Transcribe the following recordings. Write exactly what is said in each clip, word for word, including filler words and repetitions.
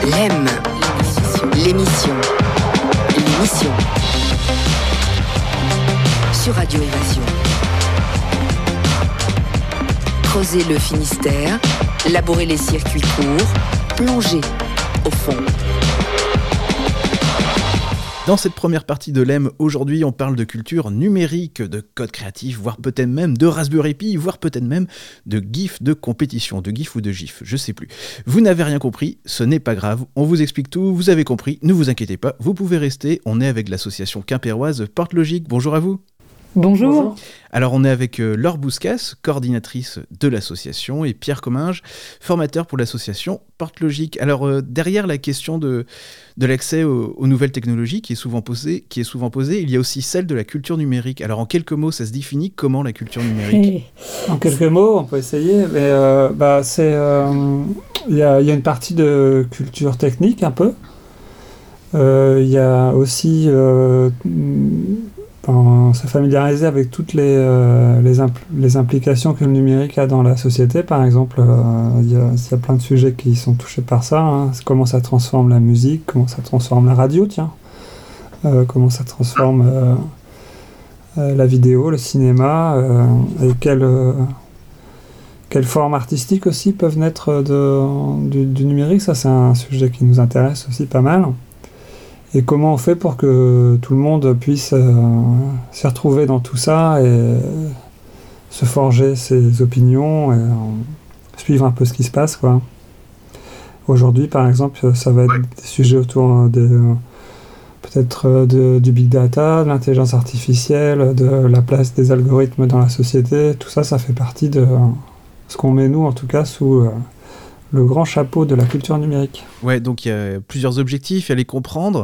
L'E M, l'émission, l'émission, sur Radio Évasion. Creuser le Finistère, labourer les circuits courts, plonger au fond. Dans cette première partie de l'E M, aujourd'hui, on parle de culture numérique, de code créatif, voire peut-être même de Raspberry Pi, voire peut-être même de GIF de compétition, de GIF ou de GIF, je sais plus. Vous n'avez rien compris, ce n'est pas grave, on vous explique tout, vous avez compris, ne vous inquiétez pas, vous pouvez rester, on est avec l'association quimpéroise Porte-Logique. Bonjour à vous. Bonjour. Bonjour. Alors on est avec euh, Laure Bouscas, coordinatrice de l'association, et Pierre Comminges, formateur pour l'association Porte-Logique. Alors euh, derrière la question de, de l'accès aux, aux nouvelles technologies qui est, souvent posée, qui est souvent posée, il y a aussi celle de la culture numérique. Alors en quelques mots, ça se définit comment la culture numérique ? En quelques mots, on peut essayer, mais euh, bah, c'est, euh, y a, y a une partie de culture technique un peu. Il euh, y a aussi... Euh, On s'est familiarisé avec toutes les, euh, les, impl- les implications que le numérique a dans la société. Par exemple, il euh, y, y a plein de sujets qui sont touchés par ça. Hein. Comment ça transforme la musique, comment ça transforme la radio, tiens. Euh, comment ça transforme euh, euh, la vidéo, le cinéma, euh, et quelles, euh, quelles formes artistiques aussi peuvent naître de, du, du numérique. Ça, c'est un sujet qui nous intéresse aussi pas mal. Et comment on fait pour que tout le monde puisse euh, s'y retrouver dans tout ça et euh, se forger ses opinions et euh, suivre un peu ce qui se passe, quoi. Aujourd'hui, par exemple, ça va être des sujets autour des, euh, peut-être de, du big data, de l'intelligence artificielle, de la place des algorithmes dans la société. Tout ça, ça fait partie de euh, ce qu'on met, nous, en tout cas, sous... Euh, le grand chapeau de la culture numérique. Ouais, donc il y a plusieurs objectifs, il y a les comprendre,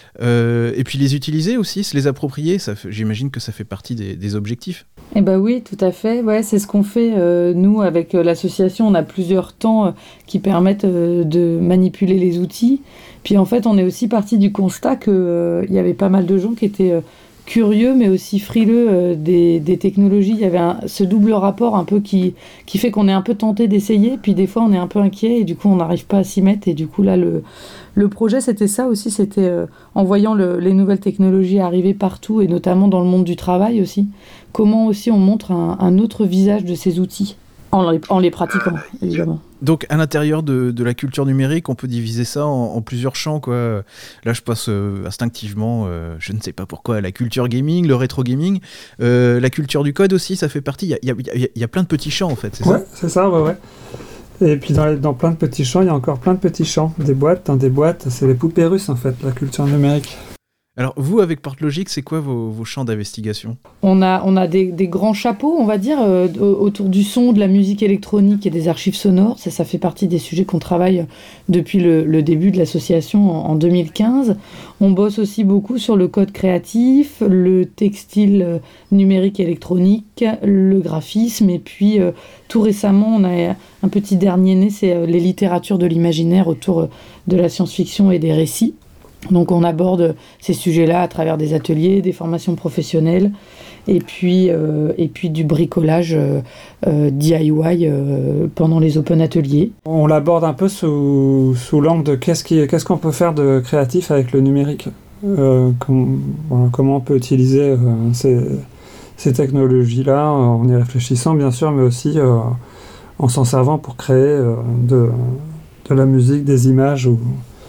euh, et puis les utiliser aussi, se les approprier, ça fait, j'imagine que ça fait partie des, des objectifs. Eh ben oui, tout à fait, ouais, c'est ce qu'on fait, euh, nous, avec euh, l'association, on a plusieurs temps euh, qui permettent euh, de manipuler les outils, puis en fait, on est aussi parti du constat qu'il euh, y avait pas mal de gens qui étaient... Euh, curieux mais aussi frileux euh, des, des technologies. Il y avait un, ce double rapport un peu qui, qui fait qu'on est un peu tenté d'essayer, puis des fois on est un peu inquiet et du coup on n'arrive pas à s'y mettre. Et du coup là le, le projet c'était ça aussi, c'était euh, en voyant le, les nouvelles technologies arriver partout et notamment dans le monde du travail aussi, comment aussi on montre un, un autre visage de ces outils en les, en les pratiquant évidemment. Donc à l'intérieur de, de la culture numérique, on peut diviser ça en, en plusieurs champs, quoi. Là, je passe euh, instinctivement, euh, je ne sais pas pourquoi, à la culture gaming, le rétro gaming, euh, la culture du code aussi, ça fait partie. Il y a, y, a, y a plein de petits champs en fait, c'est ouais, ça ? C'est ça, ouais, ouais. Et puis dans, les, dans plein de petits champs, il y a encore plein de petits champs, des boîtes, dans des boîtes, c'est les poupées russes en fait, la culture numérique. Alors vous, avec Porte-Logique, c'est quoi vos, vos champs d'investigation ? On a, on a des, des grands chapeaux, on va dire, euh, autour du son, de la musique électronique et des archives sonores. Ça, ça fait partie des sujets qu'on travaille depuis le, le début de l'association en, en deux mille quinze. On bosse aussi beaucoup sur le code créatif, le textile numérique électronique, le graphisme. Et puis, euh, tout récemment, on a un petit dernier né, c'est euh, les littératures de l'imaginaire autour de la science-fiction et des récits. Donc on aborde ces sujets-là à travers des ateliers, des formations professionnelles et puis, euh, et puis du bricolage euh, euh, D I Y euh, pendant les open ateliers. On l'aborde un peu sous, sous l'angle de qu'est-ce, qui, qu'est-ce qu'on peut faire de créatif avec le numérique, euh, com, voilà, comment on peut utiliser euh, ces, ces technologies-là en y réfléchissant bien sûr, mais aussi euh, en s'en servant pour créer euh, de, de la musique, des images ou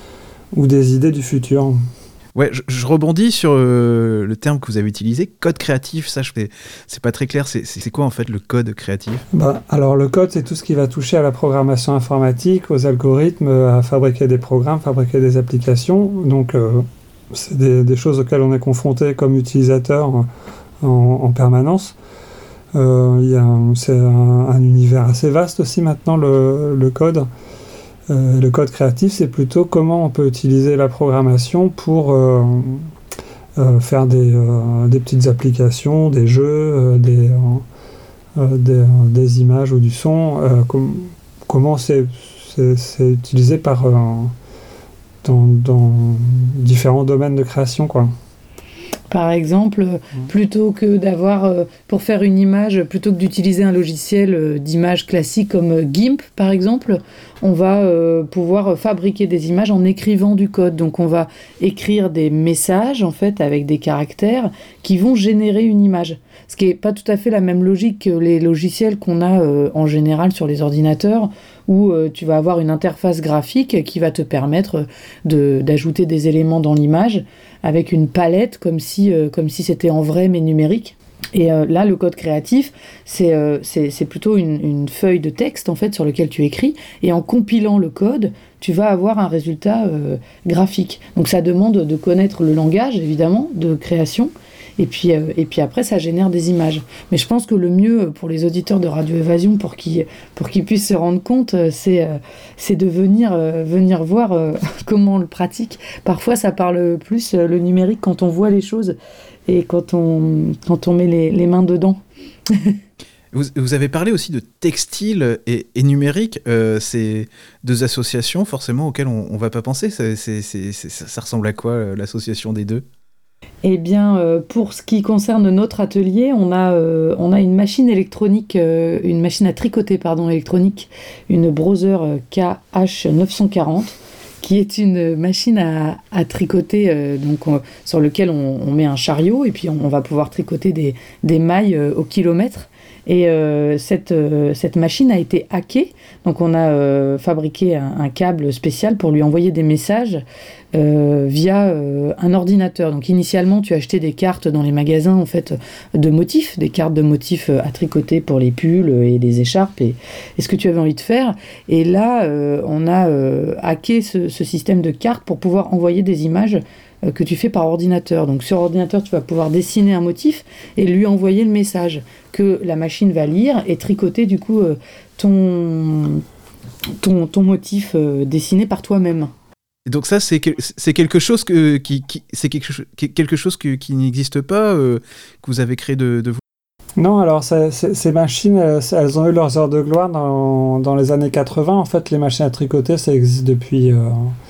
ou des idées du futur. Ouais, je, je rebondis sur euh, le terme que vous avez utilisé, code créatif. Ça, je fais, c'est pas très clair. C'est, c'est quoi en fait le code créatif ? Bah, alors le code, c'est tout ce qui va toucher à la programmation informatique, aux algorithmes, à fabriquer des programmes, fabriquer des applications. Donc, euh, c'est des, des choses auxquelles on est confronté comme utilisateur en, en permanence. Euh, y a, c'est un, un univers assez vaste aussi maintenant, le, le code. Euh, le code créatif, c'est plutôt comment on peut utiliser la programmation pour euh, euh, faire des, euh, des petites applications, des jeux, euh, des, euh, des, euh, des images ou du son. Euh, com- comment c'est, c'est, c'est utilisé par, euh, dans, dans différents domaines de création, quoi. Par exemple, mmh. plutôt que d'avoir, euh, pour faire une image, plutôt que d'utiliser un logiciel euh, d'image classique comme euh, GIMP, par exemple, on va euh, pouvoir fabriquer des images en écrivant du code. Donc, on va écrire des messages, en fait, avec des caractères qui vont générer une image. Ce qui n'est pas tout à fait la même logique que les logiciels qu'on a euh, en général sur les ordinateurs, où euh, tu vas avoir une interface graphique qui va te permettre de, d'ajouter des éléments dans l'image avec une palette comme si, euh, comme si c'était en vrai mais numérique. Et euh, là, le code créatif, c'est, euh, c'est, c'est plutôt une, une feuille de texte en fait sur laquelle tu écris, et en compilant le code, tu vas avoir un résultat euh, graphique. Donc ça demande de connaître le langage, évidemment, de création, et puis, euh, et puis après, ça génère des images. Mais je pense que le mieux pour les auditeurs de Radio Évasion, pour qu'ils, pour qu'ils puissent se rendre compte, c'est, euh, c'est de venir, euh, venir voir euh, comment on le pratique. Parfois, ça parle plus euh, le numérique quand on voit les choses et quand on, quand on met les, les mains dedans. Vous, vous avez parlé aussi de textile et, et numérique. Euh, c'est deux associations forcément auxquelles on ne va pas penser. C'est, c'est, c'est, c'est, ça ressemble à quoi, l'association des deux ? Eh bien, euh, pour ce qui concerne notre atelier, on a, euh, on a une machine électronique, euh, une machine à tricoter pardon, électronique, une Brother K H neuf cent quarante, qui est une machine à, à tricoter, euh, donc on, sur lequel on, on met un chariot, et puis on, on va pouvoir tricoter des, des mailles euh, au kilomètre. Et euh, cette, euh, cette machine a été hackée, donc on a euh, fabriqué un, un câble spécial pour lui envoyer des messages euh, via euh, un ordinateur. Donc initialement, tu achetais des cartes dans les magasins en fait, de motifs, des cartes de motifs à tricoter pour les pulls et les écharpes et, et ce que tu avais envie de faire. Et là, euh, on a euh, hacké ce, ce système de cartes pour pouvoir envoyer des images que tu fais par ordinateur. Donc sur ordinateur, tu vas pouvoir dessiner un motif et lui envoyer le message que la machine va lire et tricoter du coup euh, ton, ton, ton motif euh, dessiné par toi-même. Et donc ça, c'est, que, c'est quelque chose, que, qui, qui, c'est quelque, chose, quelque chose que, qui n'existe pas, euh, que vous avez créé de, de vous ? Non, alors c'est, c'est, ces machines, elles, elles ont eu leurs heures de gloire dans, dans les années quatre-vingts. En fait, les machines à tricoter, ça existe depuis... Euh,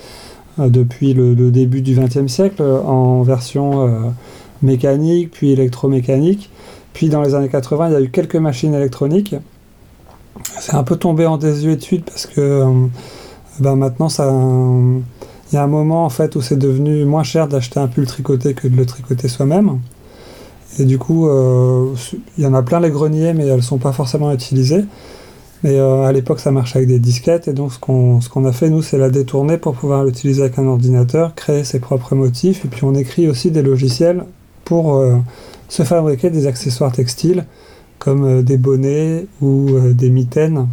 depuis le, le début du vingtième siècle, en version euh, mécanique, puis électromécanique. Puis dans les années quatre-vingts, il y a eu quelques machines électroniques. C'est un peu tombé en désuétude parce que euh, ben maintenant, ça, euh, il y a un moment en fait, où c'est devenu moins cher d'acheter un pull tricoté que de le tricoter soi-même. Et du coup, euh, il y en a plein les greniers, mais elles ne sont pas forcément utilisées. Mais euh, à l'époque, ça marchait avec des disquettes, et donc ce qu'on, ce qu'on a fait, nous, c'est la détourner pour pouvoir l'utiliser avec un ordinateur, créer ses propres motifs, et puis on écrit aussi des logiciels pour euh, se fabriquer des accessoires textiles, comme euh, des bonnets ou euh, des mitaines.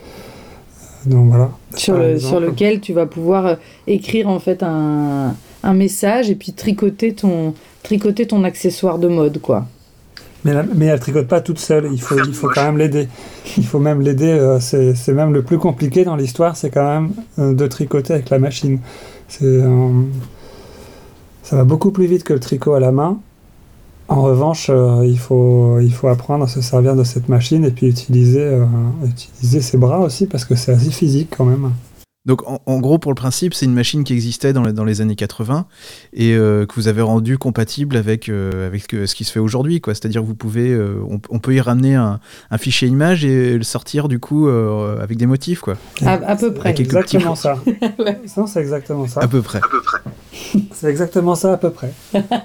Donc voilà. Sur, le, sur lequel tu vas pouvoir euh, écrire en fait un, un message, et puis tricoter ton, tricoter ton accessoire de mode, quoi. Mais, la, mais elle ne tricote pas toute seule, il faut, il faut quand même l'aider. Il faut même l'aider, euh, c'est, c'est même le plus compliqué dans l'histoire, c'est quand même euh, de tricoter avec la machine. C'est, euh, ça va beaucoup plus vite que le tricot à la main. En revanche, euh, il, faut, il faut apprendre à se servir de cette machine et puis utiliser, euh, utiliser ses bras aussi, parce que c'est assez physique quand même. Donc en, en gros, pour le principe, c'est une machine qui existait dans, dans les années quatre-vingts et euh, que vous avez rendue compatible avec, euh, avec ce qui se fait aujourd'hui, quoi. C'est-à-dire que vous pouvez, euh, on, on peut y ramener un, un fichier image et le sortir du coup euh, avec des motifs, quoi. À, à peu près. C'est exactement ça. Non, c'est exactement ça. À peu près. À peu près. C'est exactement ça, à peu près.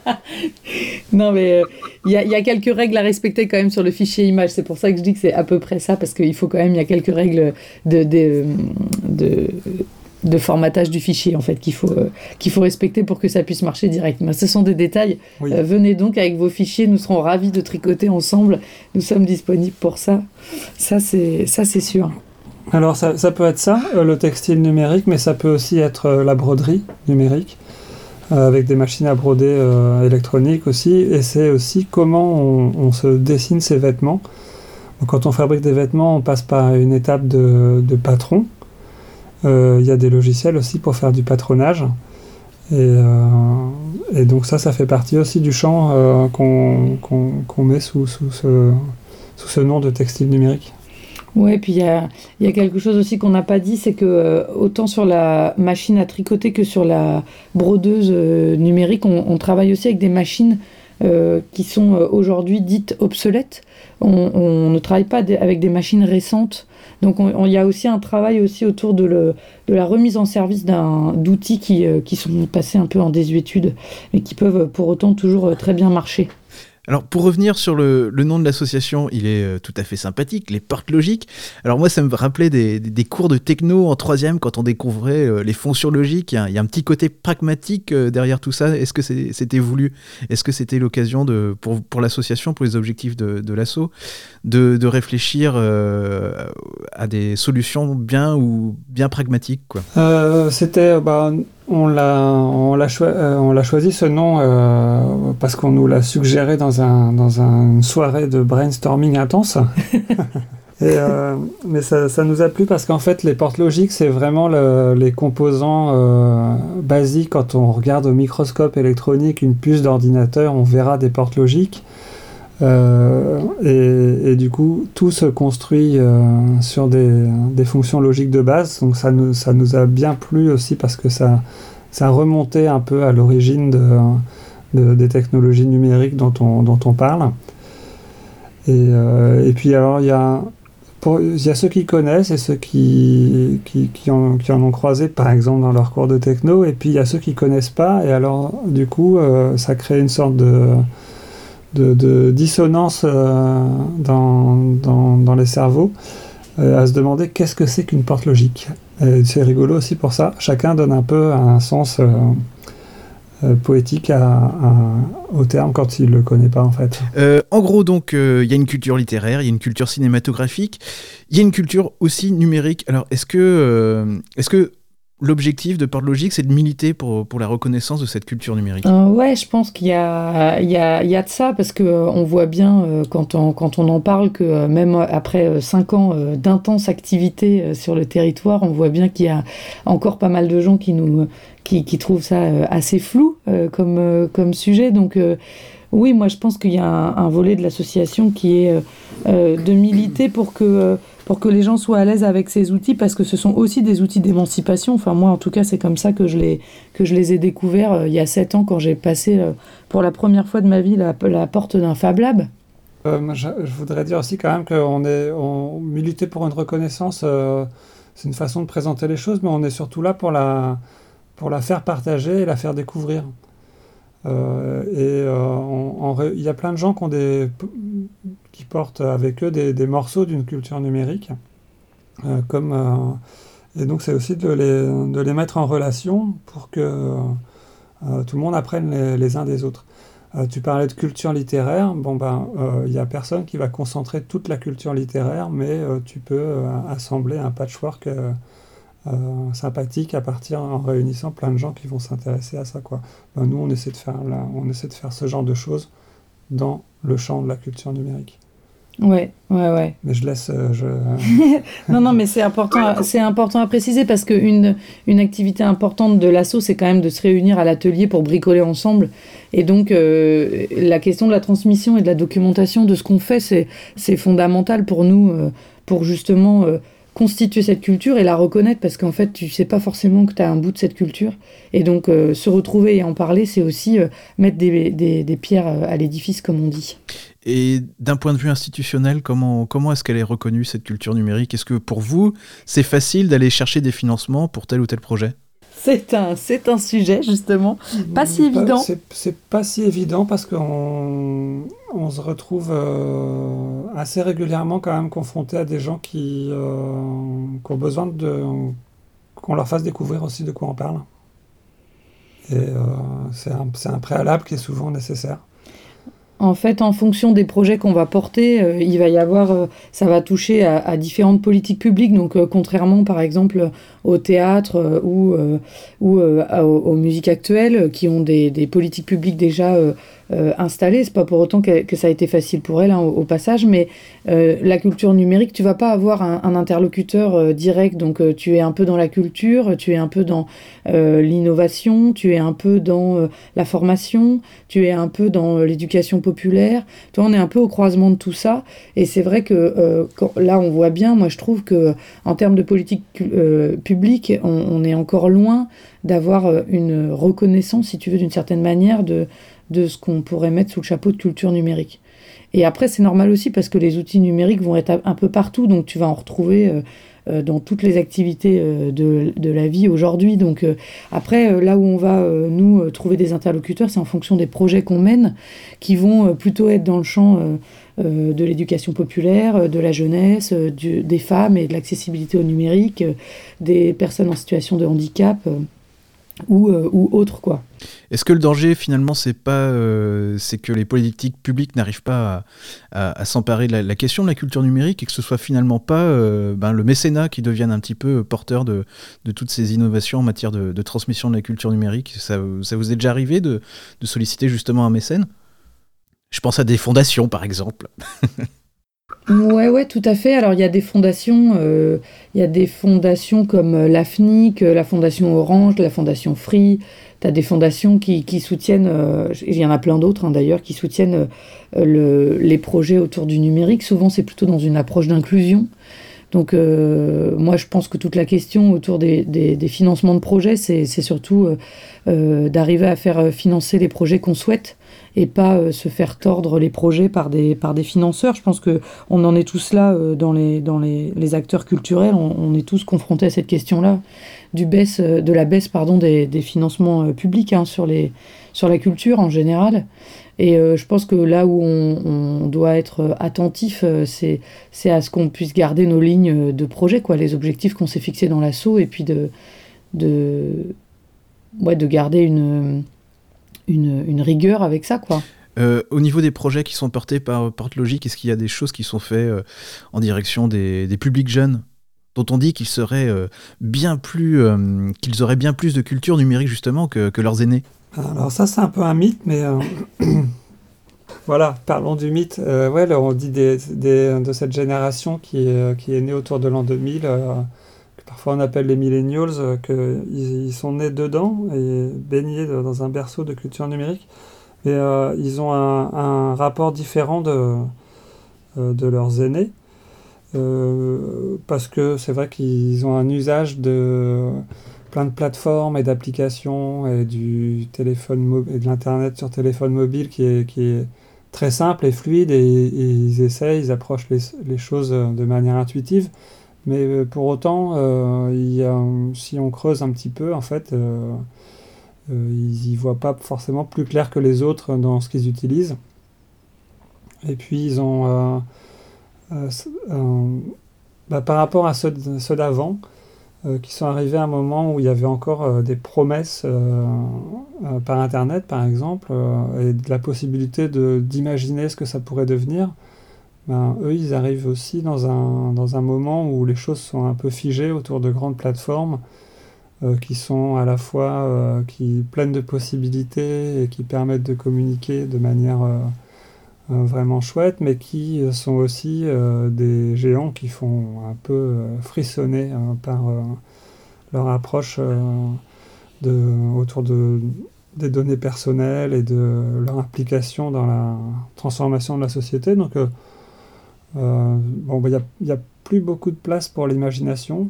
Non, mais il euh, y, y a quelques règles à respecter quand même sur le fichier image. C'est pour ça que je dis que c'est à peu près ça, parce qu'il faut quand même, il y a quelques règles de, de, de, de formatage du fichier, en fait, qu'il faut, euh, qu'il faut respecter pour que ça puisse marcher directement. Ce sont des détails. Oui. Euh, venez donc avec vos fichiers, nous serons ravis de tricoter ensemble. Nous sommes disponibles pour ça. Ça, c'est, ça, c'est sûr. Alors, ça, ça peut être ça, euh, le textile numérique, mais ça peut aussi être euh, la broderie numérique. Avec des machines à broder euh, électroniques aussi, et c'est aussi comment on, on se dessine ses vêtements. Donc, quand on fabrique des vêtements, on passe par une étape de, de patron. Il euh, y a des logiciels aussi pour faire du patronage. Et, euh, et donc ça, ça fait partie aussi du champ euh, qu'on, qu'on, qu'on met sous, sous, ce, sous ce nom de textile numérique. Ouais, puis il y a, y a quelque chose aussi qu'on n'a pas dit, c'est que euh, autant sur la machine à tricoter que sur la brodeuse euh, numérique, on, on travaille aussi avec des machines euh, qui sont euh, aujourd'hui dites obsolètes. On, on ne travaille pas d- avec des machines récentes. Donc il y a aussi un travail aussi autour de, le, de la remise en service d'un, d'outils qui, euh, qui sont passés un peu en désuétude, mais qui peuvent pour autant toujours euh, très bien marcher. Alors, pour revenir sur le, le nom de l'association, il est euh, tout à fait sympathique, les portes logiques. Alors moi, ça me rappelait des, des, des cours de techno en troisième, quand on découvrait euh, les fonctions logiques. Il y, a, il y a un petit côté pragmatique euh, derrière tout ça. Est-ce que c'est, c'était voulu ? Est-ce que c'était l'occasion de, pour, pour l'association, pour les objectifs de, de l'asso, de, de réfléchir euh, à des solutions bien ou bien pragmatiques, quoi ? Euh, c'était... Bah, On l'a, on, l'a cho- euh, on l'a choisi ce nom euh, parce qu'on nous l'a suggéré dans, un, dans un, une soirée de brainstorming intense. Et, euh, mais ça, ça nous a plu parce qu'en fait, les portes logiques, c'est vraiment le, les composants euh, basiques. Quand on regarde au microscope électronique une puce d'ordinateur, on verra des portes logiques. Euh, et, et du coup, tout se construit euh, sur des, des fonctions logiques de base. Donc ça nous, ça nous a bien plu aussi parce que ça, ça remontait un peu à l'origine de, de, des technologies numériques dont on, dont on parle. Et, euh, et puis alors, il y a, pour, il y a ceux qui connaissent et ceux qui, qui, qui, en, qui en ont croisé, par exemple, dans leur cours de techno. Et puis il y a ceux qui connaissent pas. Et alors, du coup, euh, ça crée une sorte de... De, de dissonance euh, dans, dans, dans les cerveaux, euh, à se demander qu'est-ce que c'est qu'une porte logique. Et c'est rigolo aussi pour ça. Chacun donne un peu un sens euh, euh, poétique à, à, au terme quand il ne le connaît pas en fait. Euh, en gros, donc, il euh, y a une culture littéraire, il y a une culture cinématographique, il y a une culture aussi numérique. Alors, est-ce que, euh, est-ce que l'objectif de Porte Logique, c'est de militer pour, pour la reconnaissance de cette culture numérique ? Euh, ouais, je pense qu'il y a, il y a, il y a de ça, parce qu'on euh, voit bien, euh, quand, on, quand on en parle, que euh, même après euh, cinq ans euh, d'intense activité euh, sur le territoire, on voit bien qu'il y a encore pas mal de gens qui, nous, qui, qui trouvent ça euh, assez flou euh, comme, euh, comme sujet. Donc euh, oui, moi je pense qu'il y a un, un volet de l'association qui est euh, euh, de militer pour que... Euh, pour que les gens soient à l'aise avec ces outils, parce que ce sont aussi des outils d'émancipation. Enfin, moi, en tout cas, c'est comme ça que je les, que je les ai découverts euh, il y a sept ans, quand j'ai passé euh, pour la première fois de ma vie la, la porte d'un Fab Lab. Euh, je, je voudrais dire aussi quand même qu'on est, on, militer pour une reconnaissance, euh, c'est une façon de présenter les choses, mais on est surtout là pour la, pour la faire partager et la faire découvrir. Euh, et euh, on, on, il y a plein de gens qui, ont des, qui portent avec eux des, des morceaux d'une culture numérique, euh, comme, euh, et donc c'est aussi de les, de les mettre en relation pour que euh, tout le monde apprenne les, les uns des autres. Euh, tu parlais de culture littéraire, bon ben il euh, y a personne qui va concentrer toute la culture littéraire, mais euh, tu peux euh, assembler un patchwork euh, Euh, sympathique à partir en réunissant plein de gens qui vont s'intéresser à ça, quoi. Ben, nous on essaie de faire là, on essaie de faire ce genre de choses dans le champ de la culture numérique. Ouais, ouais, ouais. Mais je laisse. Euh, je... non, non, mais c'est important, c'est important à préciser, parce qu'une une activité importante de l'asso, c'est quand même de se réunir à l'atelier pour bricoler ensemble. Et donc, euh, la question de la transmission et de la documentation de ce qu'on fait, c'est, c'est fondamental pour nous, euh, pour justement euh, constituer cette culture et la reconnaître, parce qu'en fait, tu sais pas forcément que tu as un bout de cette culture. Et donc, euh, se retrouver et en parler, c'est aussi euh, mettre des, des, des pierres à l'édifice, comme on dit. Et d'un point de vue institutionnel, comment, comment est-ce qu'elle est reconnue, cette culture numérique ? Est-ce que pour vous, c'est facile d'aller chercher des financements pour tel ou tel projet ? C'est un, c'est un sujet, justement, pas si évident. C'est, c'est pas si évident parce qu'on on se retrouve euh, assez régulièrement quand même confronté à des gens qui, euh, qui ont besoin de, qu'on leur fasse découvrir aussi de quoi on parle. Et euh, c'est un, c'est un préalable qui est souvent nécessaire. En fait, en fonction des projets qu'on va porter, euh, il va y avoir, euh, ça va toucher à, à différentes politiques publiques. Donc, euh, contrairement, par exemple, au théâtre euh, ou, euh, ou euh, aux, aux musiques actuelles, euh, qui ont des, des politiques publiques déjà euh, euh, installées. C'est pas pour autant que, que ça a été facile pour elles, hein, au, au passage. Mais euh, la culture numérique, tu vas pas avoir un, un interlocuteur euh, direct. Donc, euh, tu es un peu dans la culture, tu es un peu dans euh, l'innovation, tu es un peu dans euh, la formation, tu es un peu dans euh, l'éducation populaire. Toi, on est un peu au croisement de tout ça. Et c'est vrai que euh, quand, là, on voit bien, moi, je trouve que en termes de politique euh, publique, on, on est encore loin d'avoir une reconnaissance, si tu veux, d'une certaine manière, de, de ce qu'on pourrait mettre sous le chapeau de culture numérique. Et après, c'est normal aussi parce que les outils numériques vont être un peu partout, donc tu vas en retrouver euh, euh, dans toutes les activités euh, de, de la vie aujourd'hui. Donc euh, après, euh, là où on va, euh, nous, euh, trouver des interlocuteurs, c'est en fonction des projets qu'on mène, qui vont euh, plutôt être dans le champ euh, euh, de l'éducation populaire, euh, de la jeunesse, euh, du, des femmes et de l'accessibilité au numérique, euh, des personnes en situation de handicap, euh, ou, euh, ou autres, quoi. Est-ce que le danger, finalement, c'est pas, euh, c'est que les politiques publiques n'arrivent pas à, à, à s'emparer de la, la question de la culture numérique et que ce soit finalement pas euh, ben, le mécénat qui devienne un petit peu porteur de, de toutes ces innovations en matière de, de transmission de la culture numérique? Ça, ça vous est déjà arrivé de, de solliciter justement un mécène? Je pense à des fondations, par exemple. Ouais, ouais, tout à fait. Alors, il y a des fondations, euh, il y a des fondations comme euh, l'A F N I C, la Fondation Orange, la Fondation Free. Tu as des fondations qui, qui soutiennent, euh, il y en a plein d'autres hein, d'ailleurs, qui soutiennent euh, le, les projets autour du numérique. Souvent, c'est plutôt dans une approche d'inclusion. Donc, euh, moi, je pense que toute la question autour des, des, des financements de projets, c'est, c'est surtout euh, euh, d'arriver à faire financer les projets qu'on souhaite et pas euh, se faire tordre les projets par des, par des financeurs. Je pense qu'on en est tous là euh, dans, les, dans les, les acteurs culturels. On, on est tous confrontés à cette question-là, du baisse, euh, de la baisse pardon, des, des financements euh, publics hein, sur, les, sur la culture en général. Et euh, je pense que là où on, on doit être attentif, euh, c'est, c'est à ce qu'on puisse garder nos lignes de projet, quoi, les objectifs qu'on s'est fixés dans l'asso, et puis de, de, ouais, de garder une, une, une rigueur avec ça, quoi. Euh, au niveau des projets qui sont portés par Porte-Logique, est-ce qu'il y a des choses qui sont faites euh, en direction des, des publics jeunes, dont on dit qu'ils seraient euh, bien plus, euh, qu'ils auraient bien plus de culture numérique justement que, que leurs aînés? Alors ça, c'est un peu un mythe, mais euh, voilà, parlons du mythe. Euh, ouais, là, on dit des, des, de cette génération qui est, qui est née autour de l'an deux mille, euh, que parfois on appelle les millennials, euh, qu'ils ils sont nés dedans et baignés dans un berceau de culture numérique. Et euh, ils ont un, un rapport différent de, euh, de leurs aînés, euh, parce que c'est vrai qu'ils ont un usage de plein de plateformes et d'applications et du téléphone mo- et de l'internet sur téléphone mobile qui est, qui est très simple et fluide, et, et ils essayent, ils approchent les, les choses de manière intuitive, mais pour autant euh, il y a, si on creuse un petit peu en fait euh, euh, ils y voient pas forcément plus clair que les autres dans ce qu'ils utilisent. Et puis ils ont euh, euh, euh, bah, par rapport à ceux, ceux d'avant, Euh, qui sont arrivés à un moment où il y avait encore euh, des promesses euh, euh, par Internet, par exemple, euh, et de la possibilité de, d'imaginer ce que ça pourrait devenir. Ben, eux, ils arrivent aussi dans un, dans un moment où les choses sont un peu figées autour de grandes plateformes euh, qui sont à la fois euh, qui, pleines de possibilités et qui permettent de communiquer de manière euh, euh, vraiment chouette, mais qui euh, sont aussi euh, des géants qui font un peu euh, frissonner euh, par euh, leur approche euh, de, autour de, des données personnelles et de leur implication dans la transformation de la société. Donc, euh, euh, bon, il bah, n'y a, a plus beaucoup de place pour l'imagination.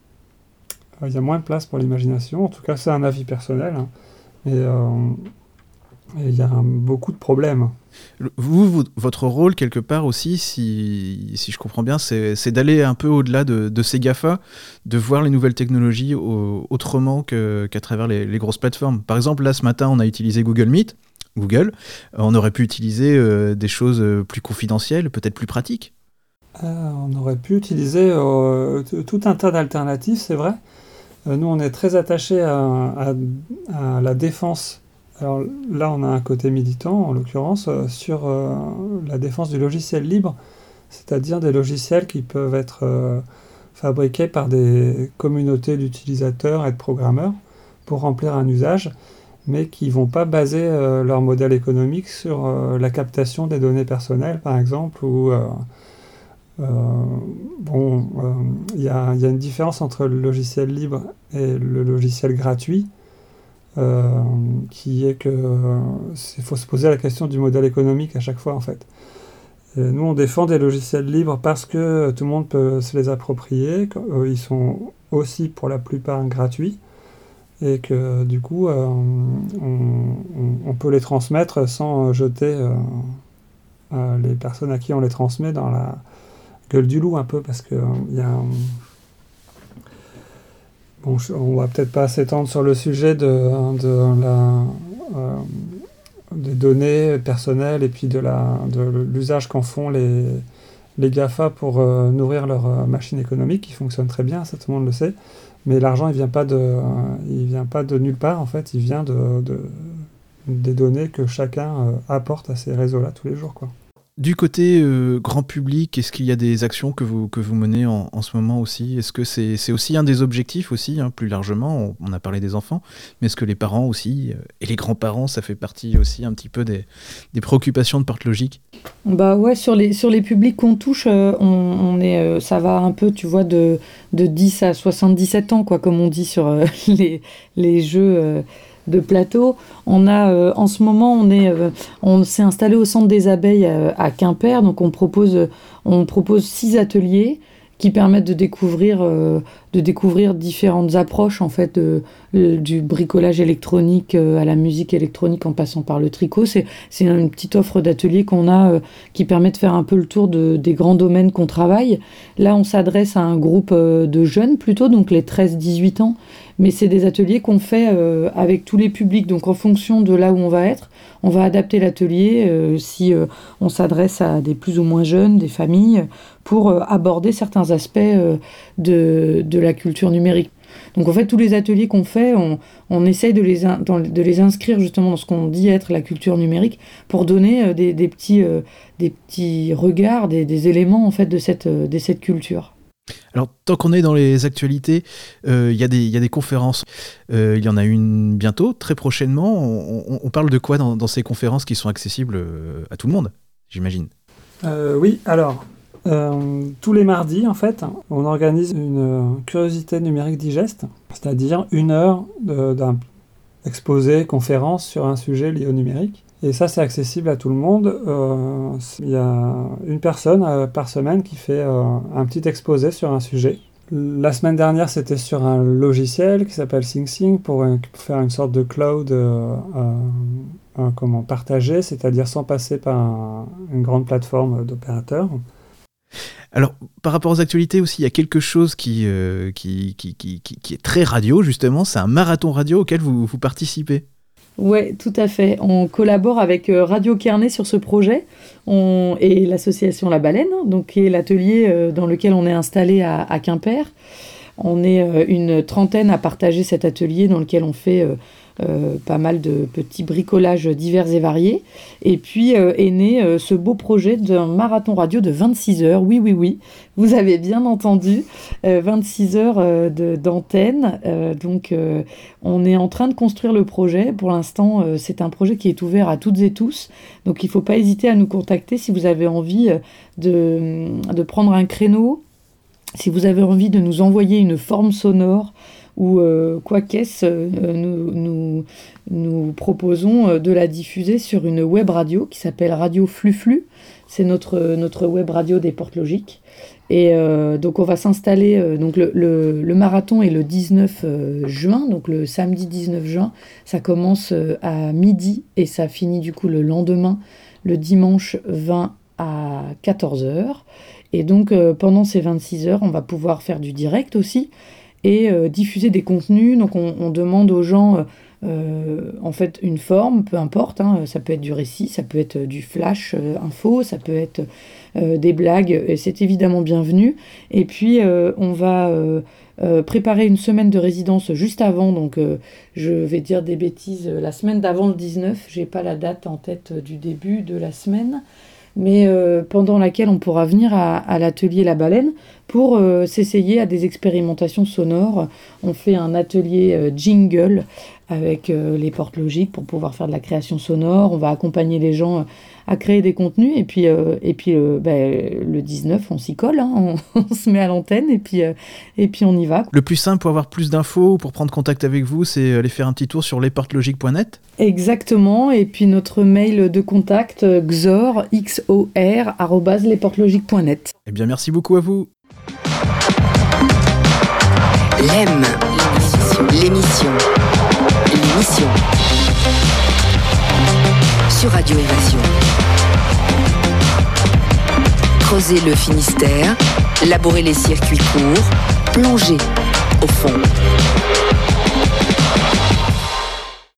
Il euh, y a moins de place pour l'imagination. En tout cas, c'est un avis personnel. Hein. Et il y a un, beaucoup de problèmes. Vous, vous, votre rôle, quelque part aussi, si, si je comprends bien, c'est, c'est d'aller un peu au-delà de, de ces GAFA, de voir les nouvelles technologies au, autrement que, qu'à travers les, les grosses plateformes. Par exemple, là, ce matin, on a utilisé Google Meet, Google. On aurait pu utiliser euh, des choses plus confidentielles, peut-être plus pratiques. Euh, on aurait pu utiliser euh, t- tout un tas d'alternatives, c'est vrai. Euh, nous, on est très attachés à, à, à la défense. Alors là, on a un côté militant, en l'occurrence, euh, sur euh, la défense du logiciel libre, c'est-à-dire des logiciels qui peuvent être euh, fabriqués par des communautés d'utilisateurs et de programmeurs pour remplir un usage, mais qui ne vont pas baser euh, leur modèle économique sur euh, la captation des données personnelles, par exemple, ou... Euh, euh, bon, il euh, y, y a une différence entre le logiciel libre et le logiciel gratuit. Euh, qui est que euh, il faut se poser la question du modèle économique à chaque fois en fait. Et nous on défend des logiciels libres parce que tout le monde peut se les approprier, euh, ils sont aussi pour la plupart gratuits et que du coup euh, on, on, on peut les transmettre sans jeter euh, euh, les personnes à qui on les transmet dans la gueule du loup un peu, parce que il euh, y a bon, on va peut-être pas s'étendre sur le sujet de, de la euh, des données personnelles et puis de la de l'usage qu'en font les les GAFA pour euh, nourrir leur euh, machine économique, qui fonctionne très bien, ça tout le monde le sait. Mais l'argent, il vient pas de, euh, il vient pas de nulle part, en fait, il vient de, de, des données que chacun euh, apporte à ces réseaux-là tous les jours, quoi. Du côté euh, grand public, est-ce qu'il y a des actions que vous, que vous menez en, en ce moment aussi ? Est-ce que c'est, c'est aussi un des objectifs aussi, hein, plus largement, on, on a parlé des enfants, mais est-ce que les parents aussi, euh, et les grands-parents, ça fait partie aussi un petit peu des, des préoccupations de Porte Logique ? Bah ouais, sur les, sur les publics qu'on touche, euh, on, on est, euh, ça va un peu, tu vois, de, de dix à soixante-dix-sept ans, quoi, comme on dit sur euh, les, les jeux euh, de plateau. On a, euh, en ce moment, on, est, euh, on s'est installé au Centre des Abeilles euh, à Quimper, donc on propose, on propose six ateliers qui permettent de découvrir, euh, de découvrir différentes approches en fait, de, de, du bricolage électronique euh, à la musique électronique en passant par le tricot. C'est, c'est une petite offre d'ateliers qu'on a euh, qui permet de faire un peu le tour de, des grands domaines qu'on travaille. Là, on s'adresse à un groupe euh, de jeunes plutôt, donc les treize dix-huit ans, mais c'est des ateliers qu'on fait euh, avec tous les publics. Donc en fonction de là où on va être, on va adapter l'atelier euh, si euh, on s'adresse à des plus ou moins jeunes, des familles, pour euh, aborder certains aspects euh, de, de la culture numérique. Donc en fait, tous les ateliers qu'on fait, on, on essaye de les, in, dans, de les inscrire justement dans ce qu'on dit être la culture numérique pour donner euh, des, des, petits, euh, des petits regards, des, des éléments en fait, de, cette, euh, de cette culture. Alors, tant qu'on est dans les actualités, il euh, y, y a des conférences. Il euh, y en a une bientôt, très prochainement. On, on, on parle de quoi dans, dans ces conférences qui sont accessibles à tout le monde, j'imagine ? euh, Oui, alors, euh, tous les mardis, en fait, on organise une euh, curiosité numérique digeste, c'est-à-dire une heure de, d'un exposé, conférence sur un sujet lié au numérique. Et ça, c'est accessible à tout le monde. Euh, il y a une personne euh, par semaine qui fait euh, un petit exposé sur un sujet. La semaine dernière, c'était sur un logiciel qui s'appelle SingSing pour, euh, pour faire une sorte de cloud euh, euh, comment, partagé, c'est-à-dire sans passer par un, une grande plateforme d'opérateurs. Alors, par rapport aux actualités aussi, il y a quelque chose qui, euh, qui, qui, qui, qui, qui est très radio, justement. C'est un marathon radio auquel vous, vous participez. Oui, tout à fait. On collabore avec Radio Carnet sur ce projet on, et l'association La Baleine, donc, qui est l'atelier dans lequel on est installé à, à Quimper. On est une trentaine à partager cet atelier dans lequel on fait euh, euh, pas mal de petits bricolages divers et variés. Et puis euh, est né euh, ce beau projet d'un marathon radio de vingt-six heures. Oui, oui, oui, vous avez bien entendu, euh, vingt-six heures euh, de, d'antenne. Euh, donc euh, on est en train de construire le projet. Pour l'instant, euh, c'est un projet qui est ouvert à toutes et tous. Donc il ne faut pas hésiter à nous contacter si vous avez envie de, de prendre un créneau. Si vous avez envie de nous envoyer une forme sonore ou euh, quoi qu'est-ce, euh, nous, nous, nous proposons de la diffuser sur une web radio qui s'appelle Radio Fluflu. C'est notre, notre web radio des Portes Logiques. Et euh, donc on va s'installer, euh, donc le, le, le marathon est le dix-neuf juin, donc le samedi dix-neuf juin. Ça commence à midi et ça finit du coup le lendemain, le dimanche vingt à quatorze heures. Et donc, euh, pendant ces vingt-six heures, on va pouvoir faire du direct aussi et euh, diffuser des contenus. Donc, on, on demande aux gens, euh, en fait, une forme, peu importe. Hein, ça peut être du récit, ça peut être du flash euh, info, ça peut être euh, des blagues. Et c'est évidemment bienvenu. Et puis, euh, on va euh, euh, préparer une semaine de résidence juste avant. Donc, euh, je vais dire des bêtises. La semaine d'avant le dix-neuf, j'ai pas la date en tête du début de la semaine. Mais euh, pendant laquelle on pourra venir à, à l'atelier La Baleine pour euh, s'essayer à des expérimentations sonores. On fait un atelier euh, jingle avec euh, les Portes Logiques pour pouvoir faire de la création sonore. On va accompagner les gens euh, à créer des contenus. Et puis, euh, et puis euh, ben, le dix-neuf, on s'y colle, hein, on, on se met à l'antenne et puis, euh, et puis on y va. Le plus simple pour avoir plus d'infos, pour prendre contact avec vous, c'est aller faire un petit tour sur lesportlogiques point net. Exactement. Et puis notre mail de contact, xor, x o r, arobase lesportlogiques point net. Eh bien, merci beaucoup à vous. L'E M, l'émission. l'émission. Sur Radio Évasion. Creuser le Finistère, labourer les circuits courts, plonger au fond.